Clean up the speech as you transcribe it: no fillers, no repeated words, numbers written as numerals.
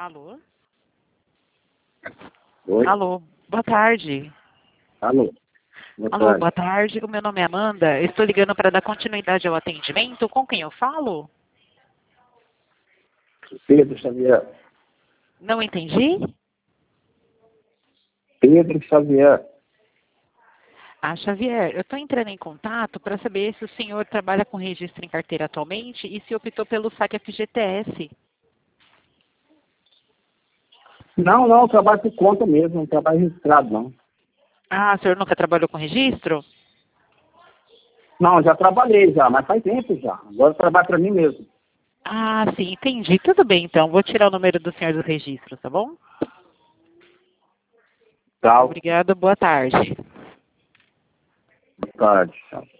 Alô? Oi? Alô, boa tarde. Alô? Boa Alô, tarde. boa tarde. O meu nome é Amanda. Estou ligando para dar continuidade ao atendimento. Com quem eu falo? Pedro Xavier. Não entendi? Pedro Xavier. Ah, Xavier, eu estou entrando em contato para saber se o senhor trabalha com registro em carteira atualmente e se optou pelo saque FGTS. Não, eu trabalho por conta mesmo, não trabalho registrado, não. Ah, o senhor nunca trabalhou com registro? Não, já trabalhei já, mas faz tempo já. Agora eu trabalho para mim mesmo. Ah, sim, entendi. Tudo bem, então. Vou tirar o número do senhor do registro, tá bom? Tchau. Obrigada, boa tarde. Boa tarde. Tchau.